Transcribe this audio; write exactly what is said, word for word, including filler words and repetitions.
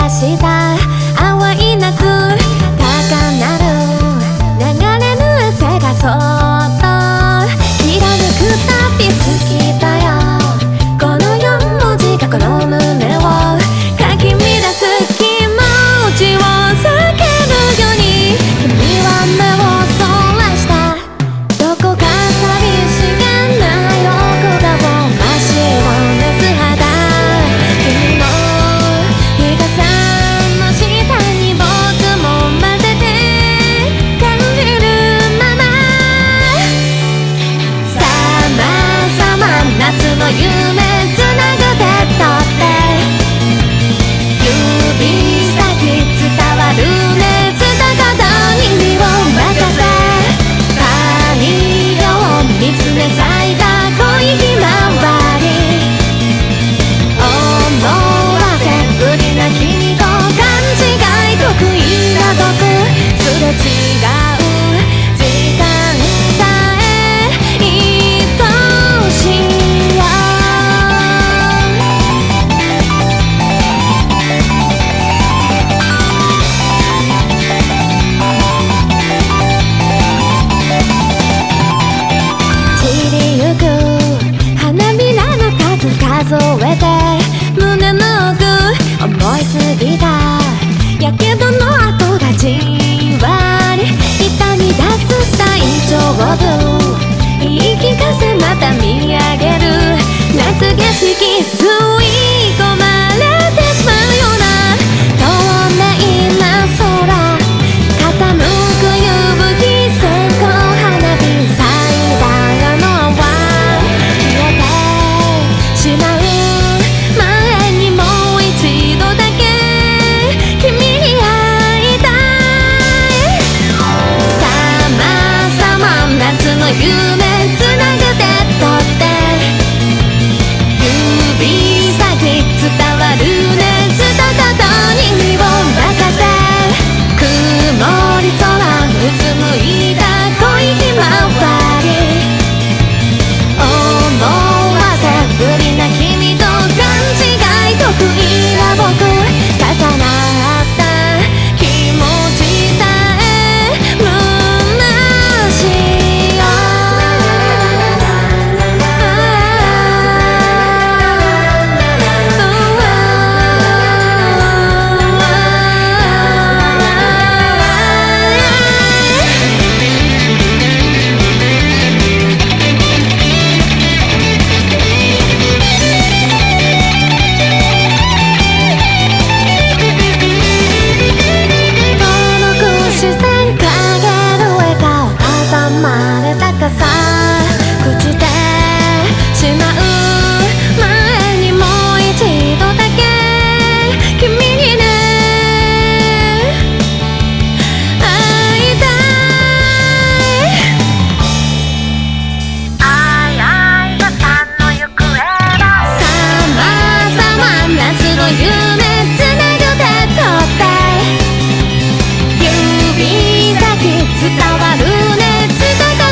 した淡い夏、高鳴る流れる汗がそっときらめくたび好きだよ、このよん文字がこの胸をかき乱す気持ちを叫ぶように、君は目をそらした、どこか寂しげな横顔、真っ白な素肌、君の日傘の下に僕も混ぜて感じるまま、さまさま夏の夢つなぐ手と手、指先伝わる熱だことに身を任せ、太陽を見つめ咲いた恋ひまわり、思わせぶりな君と勘違い得意な僕、すれ違う時間さえ愛しいよ。散りゆく花びらの数数えて胸の奥思いすぎたやけどの跡がじんわり痛み出す大丈夫、言い聞かせまた見上げる夏景色吸い込まれてしまうような透明な空、傾く夕日線香花火咲いたのは消えてしまう前にもう一度だけ君に会いたい、さまさま夏の夢つなぐ手と手、指先伝わる熱とことに身を任せ、曇り空うつむいた恋ひまわり、思わせぶりな君と勘違い得意な僕、重なった気持ちさえ虚しいよ。伝わる熱と